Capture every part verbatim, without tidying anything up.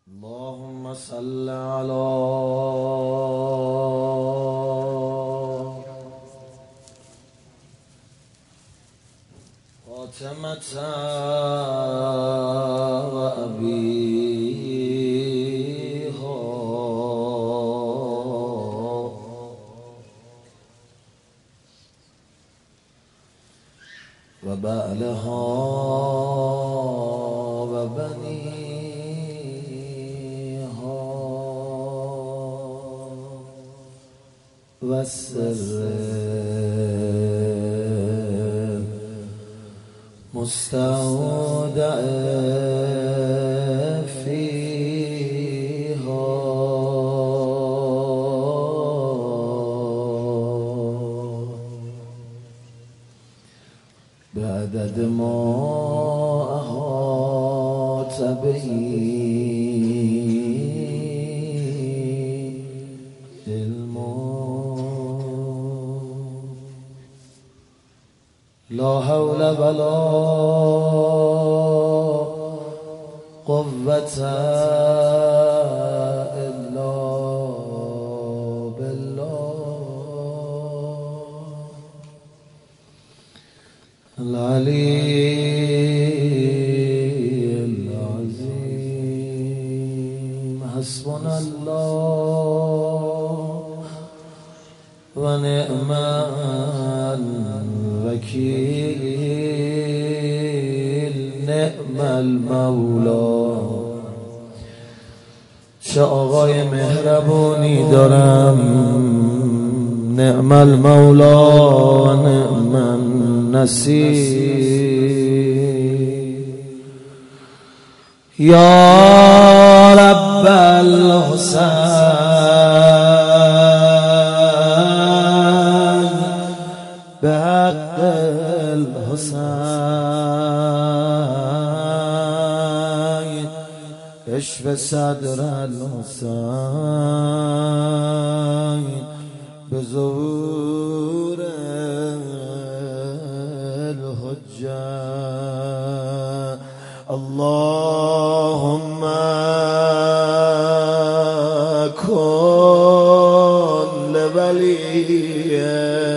اللهم صل على فاطمة وأبيها وبعلها وبنيها والسر مستودع فيها بعدد ما أحاط به لا حول ولا قوة إلا بالله العلي العظيم. حسبنا الله ونعم الوکیل، نعم المولا. چه آقای مهربونی دارم، نعم المولا نعم النصیر. یا رب الحسین بحق الحسین اشف صدر الحسین بظهور الحجة. اللهم كن لوليه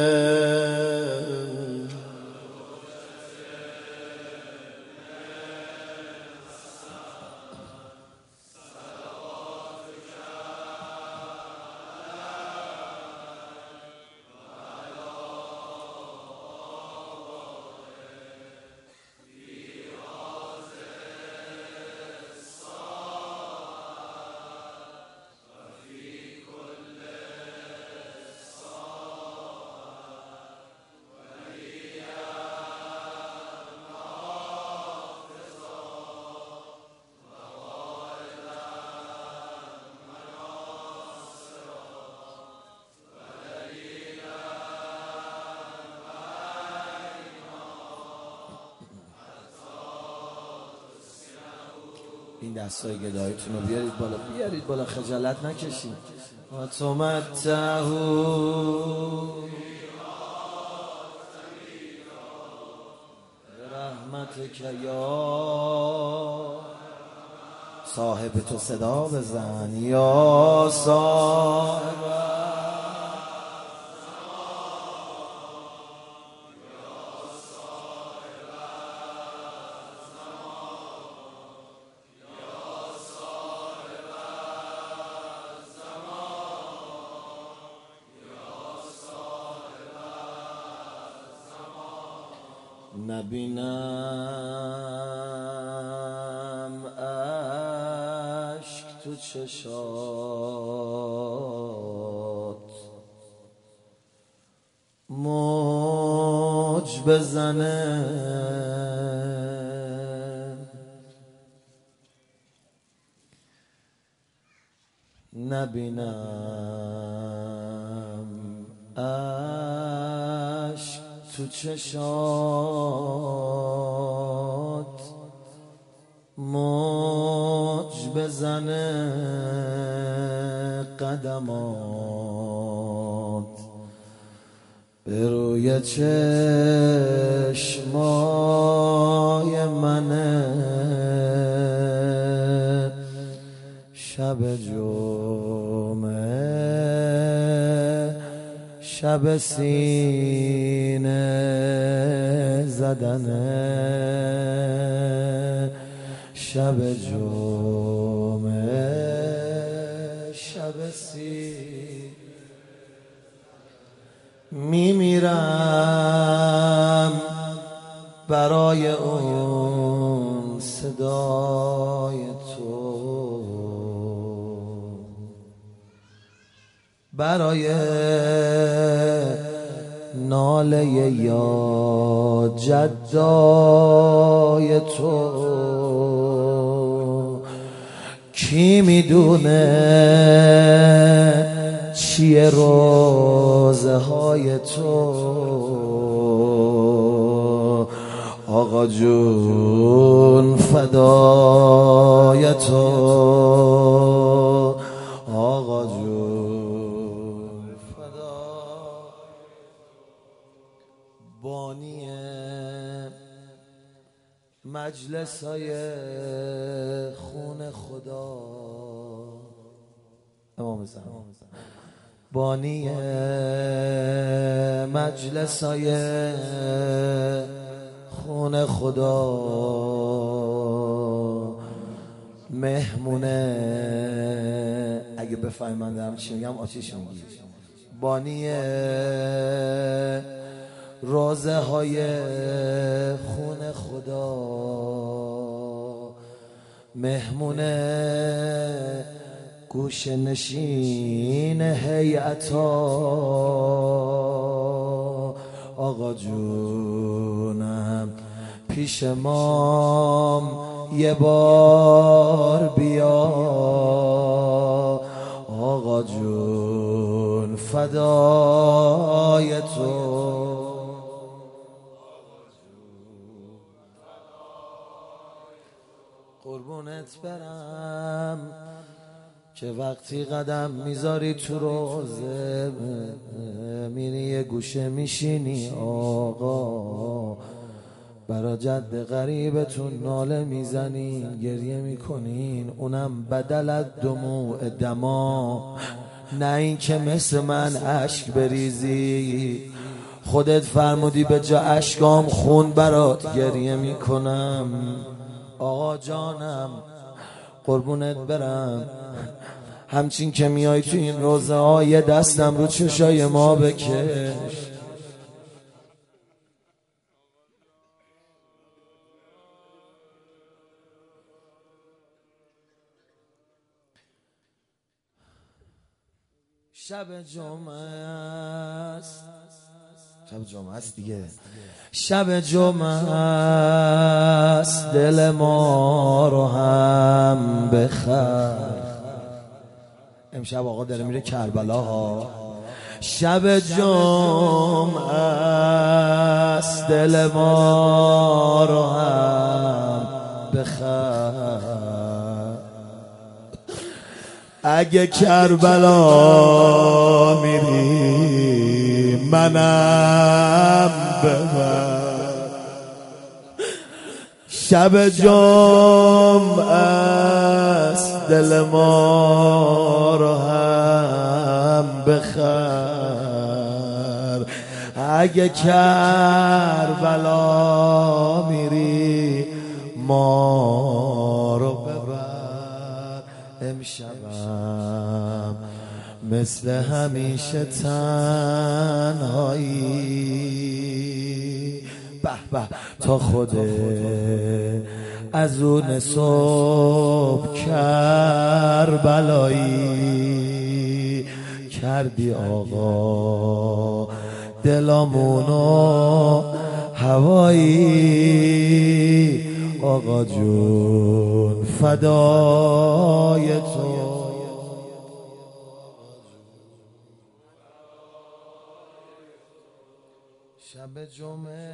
این دستای گدایتون رو بیارید بالا، بیارید بالا، خجالت نکشید. و تمتعوا برحمتک یا صاحب تو صدا بزن، یا صاحب نبینم اشک تو چشات موج بزنه، نبینم اشک تو چشات موج بزنه، قدمات به روی چشمای منه، شب جمعه شب سینه زدنه، شب جمعه شب سینه میمیرم برای اون صدای تو، برای ناله یا جدای تو. کی میدونه چیه روزه های تو، آقا جون فدای تو، آقا جون فدا. بانی مجلس های خون خدا، امام زمان بانی مجلس های خون خدا، مهمونه اگه بفهمی من دارم چی میگم آتیش میگی. بانی روزه های خون خدا، مهمونه گوش نشین هیئتا، آقا جونم پیش مام یه بار بیا، آقا جون فدای تو. قربونت برم که وقتی قدم میذاری تو روزه میری یه گوشه میشینی، آقا برا جد غریبتون ناله میزنین، گریه میکنین، اونم بدل از دموع دما، نه این که مثل من اشک بریزی. خودت فرمودی به جا اشکام خون برات گریه میکنم. آقا جانم قربونت برم، همچین که میای تو این روزه ها یه دستم رو چشای ما بکش. شب جمعه است، شب جمعه است دیگه، شب جمعه است، دل ما رو هم بخر. امشب آقا داره میره کربلا ها. شب جمعه است، دل ما رو هم بخر. اگه کربلا میری منم ببر. شب جمعه است، دل ما رو هم بخر. اگه کربلا میری ما رو ببر. امشبم مثل همیشه تنهایی، به به تا خوده از اون صبح کربلایی کردی آقا دلامونو هوایی. آقا جون فدای تو. شب جمعه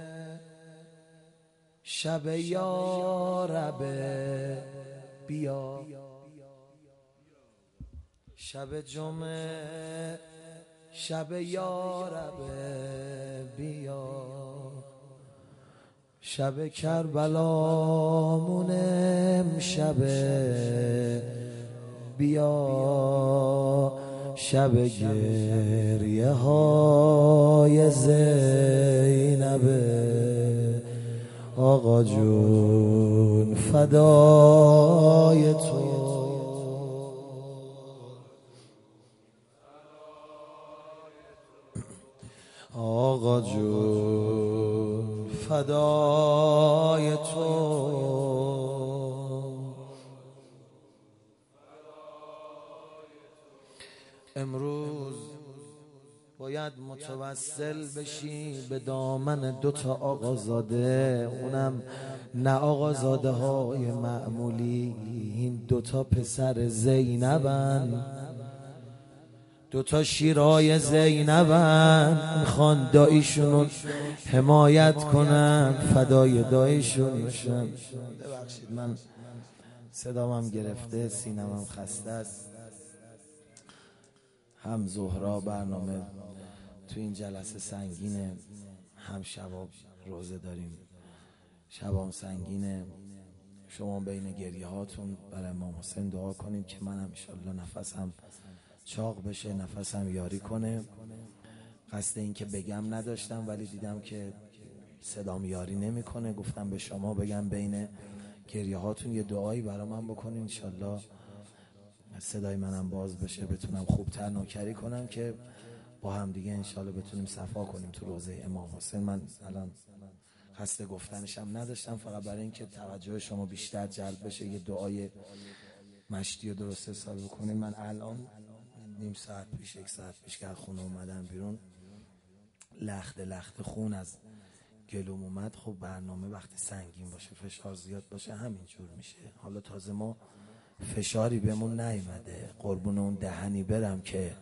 شب یارب بیا، شب جمعه شب یارب بیا، شب کربلامون امشب بیا شب گریه های زینبه آقا جون فدای تو. آقا جون فدای تو. امروز باید متوسل بشی به دامن دوتا آقازاده، اونم نه آقازاده های معمولی، این دوتا پسر زینبن، دوتا شیرای زینبن. میخوان داییشونو حمایت کنن، فدای داییشون بشن. ببخشید من صدامم گرفته، سینمم خسته است. هم زهرا برنامه تو این جلسه سنگینه، هم شباب روزه داریم، شبام سنگینه. شما بین گریه هاتون برای امام حسین دعا کنید که منم انشالله نفسم چاق بشه، نفسم یاری کنه. قصد این که بگم نداشتم ولی دیدم که صدام یاری نمیکنه، گفتم به شما بگم بین گریه هاتون یه دعایی برای من بکنین، انشالله صدای منم باز بشه، بتونم خوبتر نوکری کنم که با هم دیگه انشالله بتونیم صفا کنیم تو روزه امام حسین. من الان قصد گفتنشم نداشتم، فقط برای اینکه توجه شما بیشتر جلب بشه یه دعای مشتی و درست حسابی کنیم. من الان نیم ساعت پیش یک ساعت پیش که از خونه اومدم بیرون، لخت لخت خون از گلوم اومد. خب برنامه وقتی سنگین باشه، فشار زیاد باشه همینجور میشه. حالا تازه ما فشاری بهمون نیومده، قربون اون دهنی برم که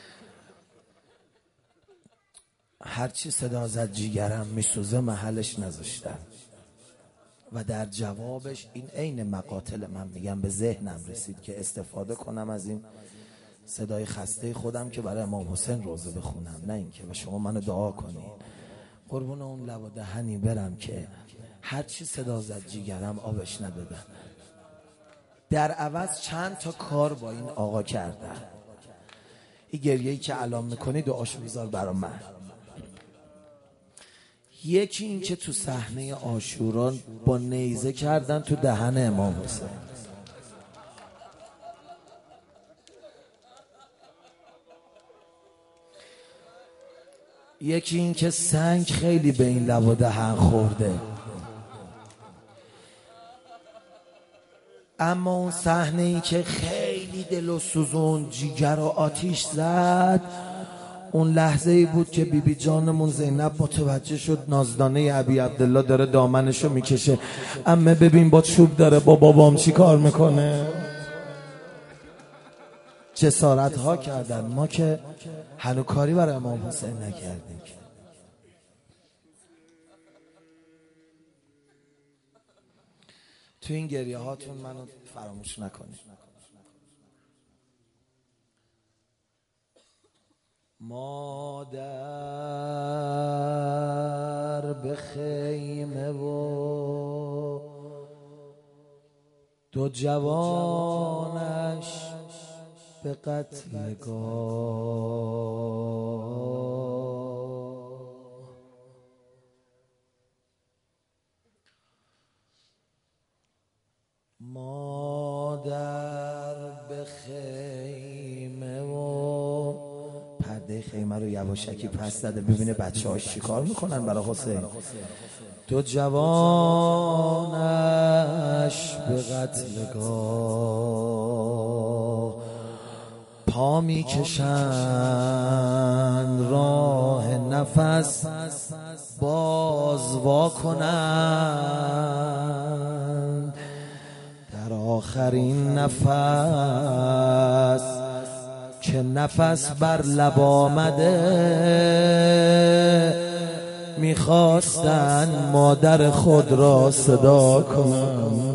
هرچی صدا زد جیگرم میسوزه محلش نذاشتم و در جوابش این عین مقاتل من میگم به ذهنم رسید که استفاده کنم از این صدای خسته خودم که برای امام حسین روزه بخونم، نه اینکه و شما منو دعا کنید. قربون اون لب و دهنی برم که هرچی صدا زد جیگرم آبش ندادن. در عوض چند تا کار با این آقا کردن. این گریه‌ای که الان میکنی دعاشو بذار برا من. یکی این که تو صحنه عاشورا با نیزه کردن تو دهن امام حسین. یکی این که سنگ خیلی به این لب و دهن خورده. اما اون صحنه ای که خیلی دل و سوزون جیگر و آتیش زد، اون لحظه ای بود که بیبی بی جانمون زینب متوجه شد نازدانه ابی عبدالله داره دامنشو میکشه. امه ببین با چوب داره با بابام چی کار میکنه. جسارت ها کردن، ما که هنو کاری برای امام حسین نکردیم. تو این گریه هاتون منو فراموش نکنید. مادر به خیمه و دو جوانش به قتلگاه، مادر به خیمه و پرده خیمه رو یواشکی پس زده ببینه بچه هاش چی کار میکنن برای حسین. دو جوانش به قتلگاه، پا میکشن راه نفس باز وا کنند. در آخرین نفس که نفس بر لب آمده، میخواستن مادر خود را صدا کنن.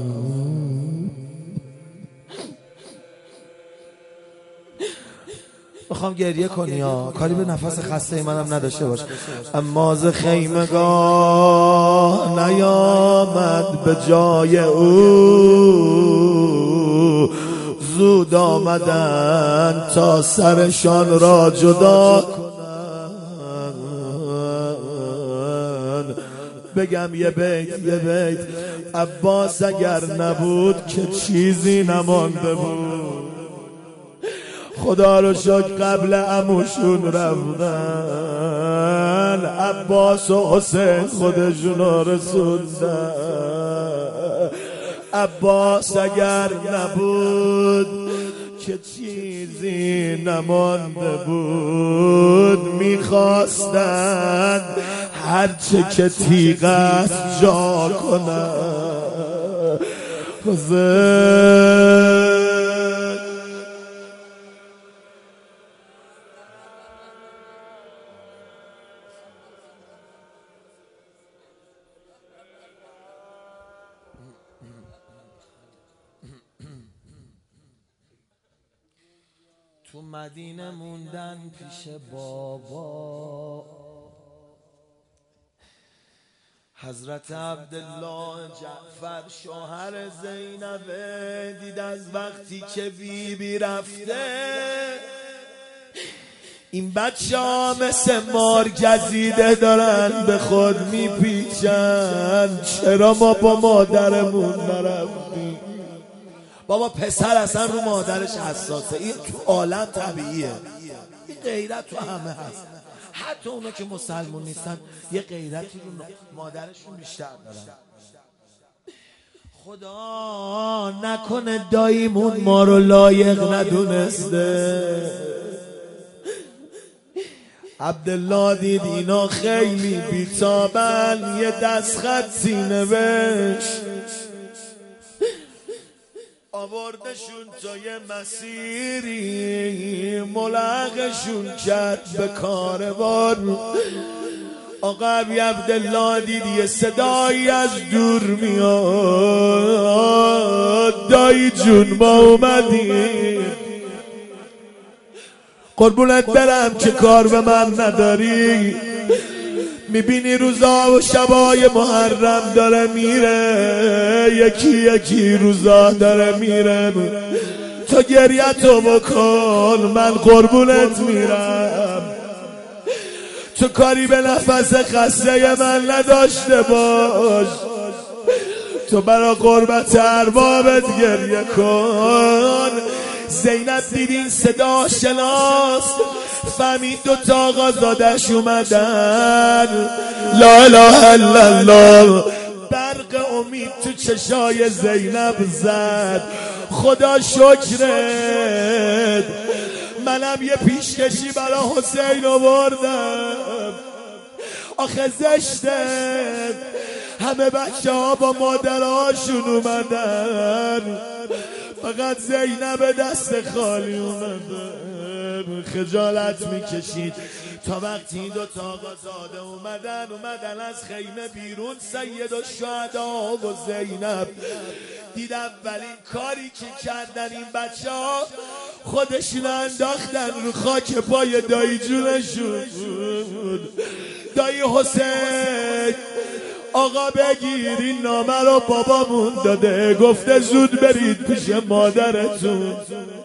میخوام گریه کنی ها، کاری به نفس خسته منم نداشته باش. اما ز خیمگاه نیامد به جای او زود آمدن تا سرشان را جدا کنن. بگم یه بیت یه بیت عباس اگر نبود که چیزی نمانده بود. خدا رو شکر قبل عموشون رفتن، عباس و حسین خودشون رو رسوندن. عباس اگر نبود که چیزی نمانده بود. میخواستند هرچه که تیغ است جا کنند. حسین تو مدینه موندن پیش بابا. حضرت عبدالله جعفر شوهر زینب دید از وقتی که بی بی رفته این بچه ها مثل مار گزیده دارن به خود میپیچن. چرا ما با مادرمون نرفتیم؟ بابا پسر اصلا رو مادرش حساسه. این تو عالم طبیعیه. این غیرت تو همه هست. حتی اونا که مسلمون نیستن یه غیرتی رو مادرشون بیشتر دارن. خدا نکنه داییمون ما رو لایق ندونسته. عبدالله دید اینا خیلی بیتابن، یه دست خطی نوشت آوردشون تا یه مسیری، ملحقشون کرد به کاروان. آقا ابی عبدالله دید یه صدایی از دور میاد، دایی جون ما اومدیم. قربونت برم که کار به من نداری، میبینی روزا و شبای محرم داره میره، یکی یکی روزا داره میره، تو گریتو بکن من قربونت میرم. تو کاری به نفس خسته من نداشته باش، تو برا قربت اربابت گریه کن. زینب دیدین صدا شناست، فهمید دو تا آقازادش اومدن. لا اله الا الله. برق امید تو چشای زینب زد. خدا شکرت، منم یه پیشکشی برا حسین آوردم. آخه زشته همه بچه ها با مادرهاشون اومدن، فقط زینب دست خالی اومده. خجالت میکشید تا وقتی این دو تا آقازاده اومدن اومدن از خیمه بیرون. سید الشهدا و زینب دید اولین کاری که کردن این بچه ها خودشون انداختن رو خاک پای دایی جونشون. دایی حسین آقا بگیر این نامه رو بابامون داده، گفته زود برید پیش مادرتون.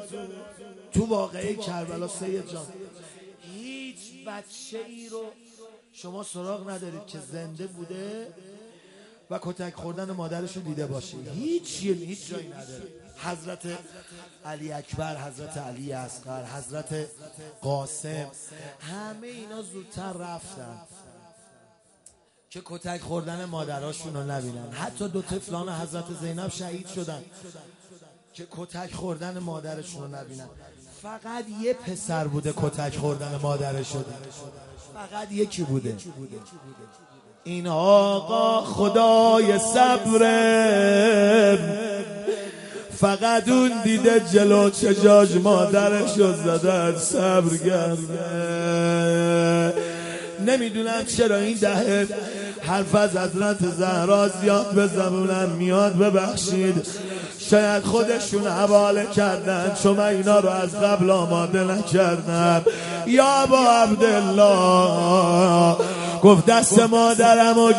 تو واقعه کربلا سید جان هیچ بچه ای رو شما سراغ ندارید که زنده بوده و کتک خوردن مادرش رو دیده باشه. هیچ یه هیچ جایی نداره. حضرت علی اکبر، حضرت علی اصغر، حضرت قاسم، همه اینا زودتر رفتن که کتک خوردن مادراشون رو نبینن. حتی دو طفلان حضرت زینب شهید شدن که کتک خوردن مادرشون رو نبینن. فقط یه پسر بوده کتک خوردن مادرش شده، فقط یکی بوده. این آقا خدای صبره، فقط اون دیده جلو چجاج مادرش رو زدن. صبر کرده. نمیدونم چرا این دهه حرف از حضرت زهرا زیاد به زبونم میاد، ببخشید. شاید خودشون حواله کردن چون من اینا رو از قبل آماده نکردم. یا ابا عبدالله گفت دست مادرم رو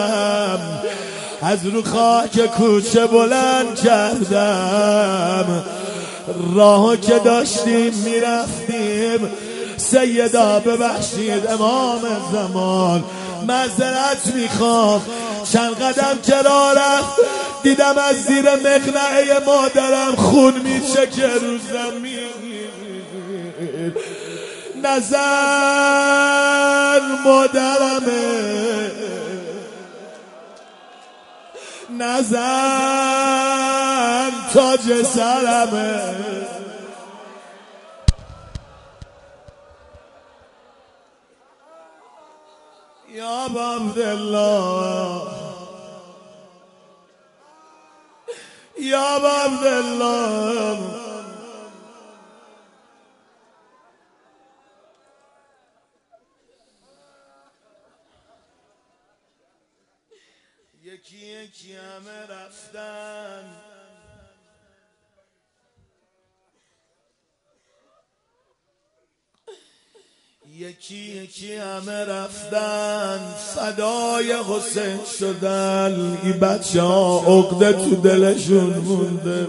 گرفتم، از رو خاک کوچه بلند کردم. راهو که داشتیم میرفتیم سیدا ببخشید امام زمان معذرت میخوام چند قدم که راه رفت دیدم از زیر مقنعه مادرم خون میچکه رو زمین نزن مادرمه نزن تاج سرمه یا عبدالله یا عبدالله یکی یکی همه رفتن یکی یکی همه رفتن فدای حسین شدن این بچه ها عقده تو دلشون مونده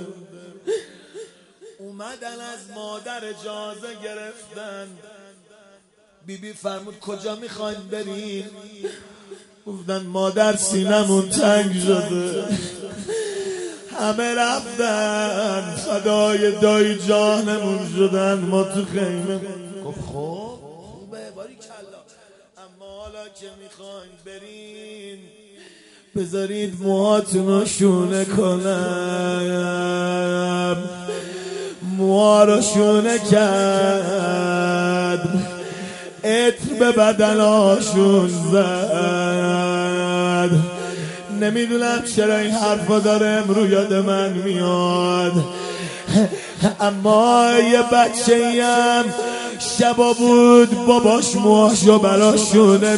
اومدن از مادر اجازه گرفتن بی بی فرمود کجا میخواین برین گفتن مادر سینمون تنگ شده همه رفتن فدای دایی جانمون شدن ما تو خیمه گفت خب خوبه باری کلا اما حالا که میخواین برین بذارید موهاتونو شونه کنم موها رو شونه کرد عطر به بدناشون زد نمیدونم چرا این حرفا داره امرو یاد من میاد اما یه بچه‌ام شبا بود باباش موهاشو براشونه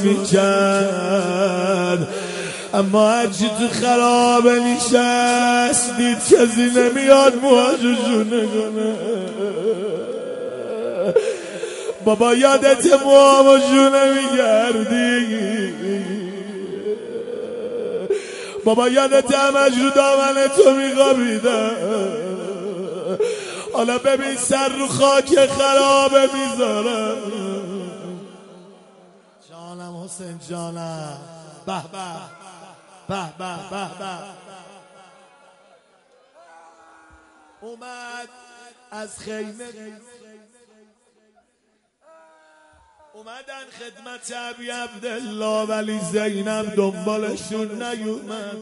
میکرد اما هرچی تو خرابه نشست دید کسی نمیاد موهاشو شونه کنه بابا یادت موهامو شونه میگردی بابا یادت همش رو دامن تو میخوابیدم حالا ببین سر رو خاک خرابه میذارم جانم حسین جانم به به به به به به اومد از خیمه اومدن خدمت ابی عبدالله ولی زینب دنبالشون نیومد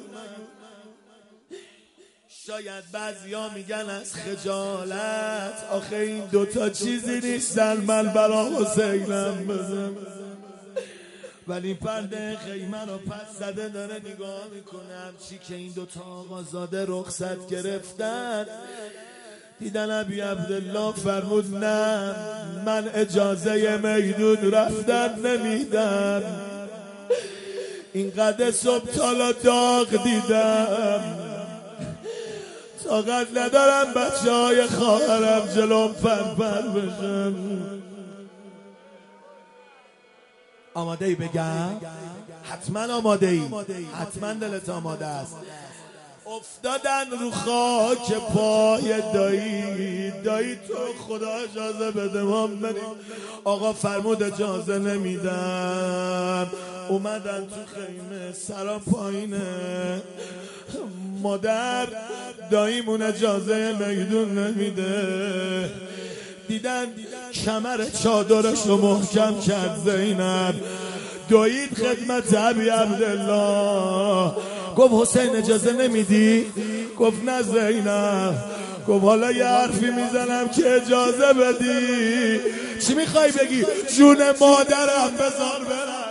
شاید بعضیا میگن از خجالت آخه این دوتا چیزی نیستن من برا حسینم بزن ولی پرده خیمه رو پس زده داره نگاه میکنم چی که این دوتا آقازاده رخصت گرفتن دیدن ابی عبدالله فرمود نه من اجازه میدون رفتن نمیدم اینقدر صبح تالا داغ دیدم طاقت ندارم بچه های خواهرم جلوم پرپر بشن آماده ای بگم؟ حتما آماده ای حتما دلت آماده است افتادن رو خاک پای دایی دایی تو خدا اجازه بده ما بریم آقا فرمود اجازه نمیدم اومدن تو خیمه سرا پایینه مادر داییمون اجازه میدون نمیده دیدن کمر چادرش رو محکم کرد زینب دوید خدمت ابی عبدالله گفت حسین اجازه نمیدی؟ گفت نه زینب گفت حالا یه حرفی میزنم که اجازه بدی چی میخوای بگی؟ جون مادرم بذار برم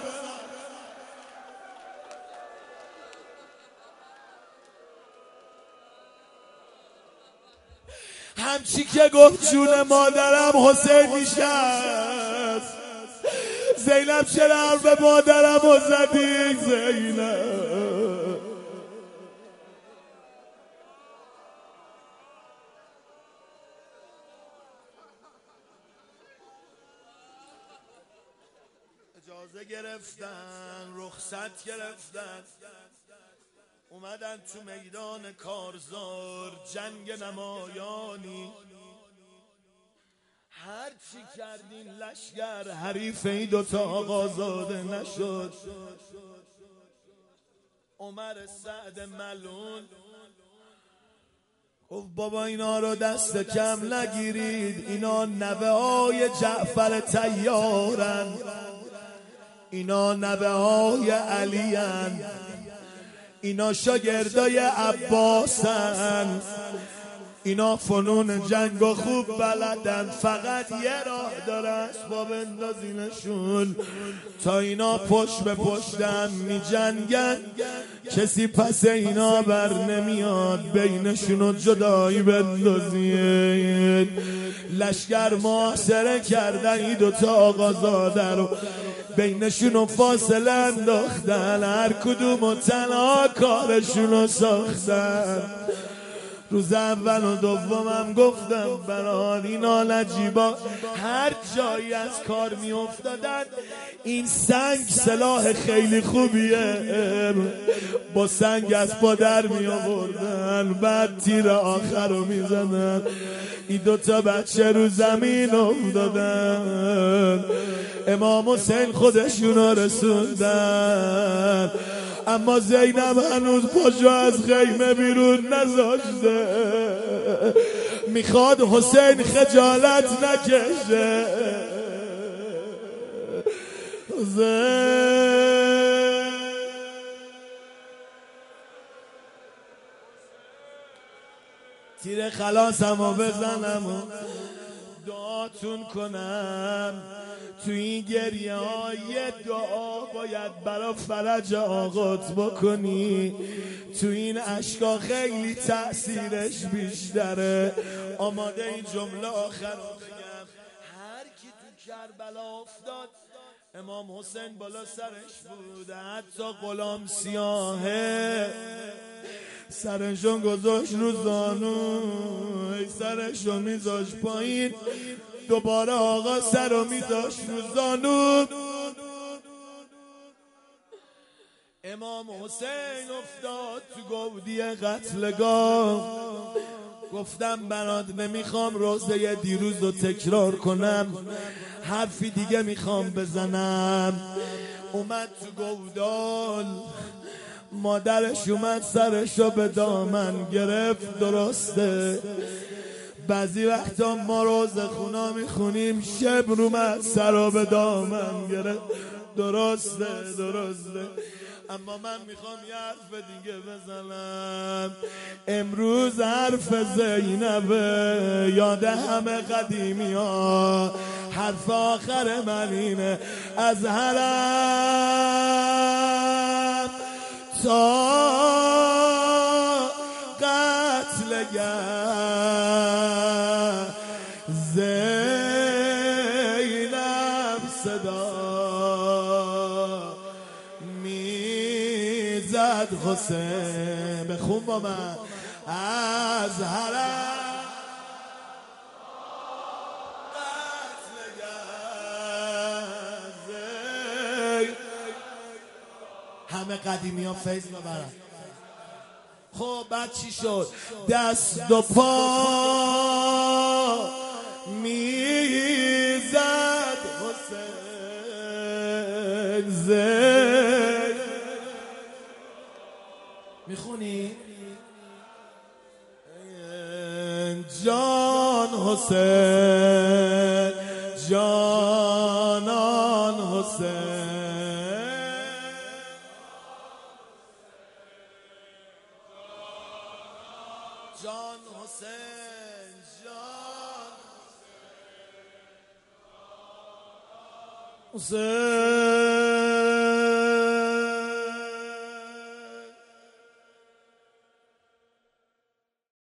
همچی که گفت جون مادرم حسین میشست زینب چرا حرف مادرم رو زدی زینب اجازه گرفتن رخصت گرفتن اومدن تو میدان کارزار جنگ نمایانی، هر چی کردین لشگر حریف این دوتا آقازاده نشد. عمر سعد ملون گفت بابا اینا رو دست کم نگیرید، اینا نوه های جعفر طیارن، اینا نوه های علیان، اینا شاگردای عباسن، اینا فنون جنگ خوب بلدن، فقط یه راه داره اسباب اندازینشون تا اینا پشت به پشتم می جنگن، کسی پس اینا بر نمیاد بینشونو جدایی بندازید. لشکر محاصره کردن این دوتا آقازاده رو، بینشونو فاصله انداختن، هر کدوم و تنها کارشونو ساختن. روز اول و دومم گفتم برات اینا نجیبا هر جایی از کار می افتادن، این سنگ سلاح خیلی خوبیه، با سنگ از پا در می آوردن، بعد تیر آخر رو می زدن. این دوتا بچه رو زمین افتادن، امام حسین خودشونو رسوندن، اما زینب هنوز پاشو از خیمه بیرون نذاشته، میخواد حسین خجالت نکشه. حسین تیر خلاصمو بزنم و دعاتون کنم، تو این گریه های دعا باید برا فرج آقات بکنی، تو این عشقا خیلی تأثیرش بیشتره. آماده این جمله آخر رو بگم، هر کی تو کربلا افتاد امام حسین بالا سرش بوده، حتی غلام سیاهه سرشون گذاشت رو زانو، سرشو میذاش پایین، دوباره آقا سر رو میذاش رو زانو. امام حسین افتاد تو گودی قتلگاه، گفتم برات نمیخوام روزه دیروز رو تکرار کنم، حرفی دیگه میخوام بزنم. اومد تو گودال، مادرش اومد سرشو به دامن گرفت. درسته بعضی وقتا ما روز خونا میخونیم شب رو من سر به دامن گرفت. درسته درسته، اما من میخوام یه حرف دیگه بزنم. امروز حرف زینبه، یاد همه قدیمی ها، حرف آخر من اینه، از حرم تا قتلگاه زینب صدا میزد حسین. بخون با من، از حرم قتلگاه زینب. همه قدیمی ها فیض ببرن. خب بعد چی شد؟ دست و پا میزد حسین زین. میخونی؟ جان حسین، جانان حسین، جان حسین، جان حسین.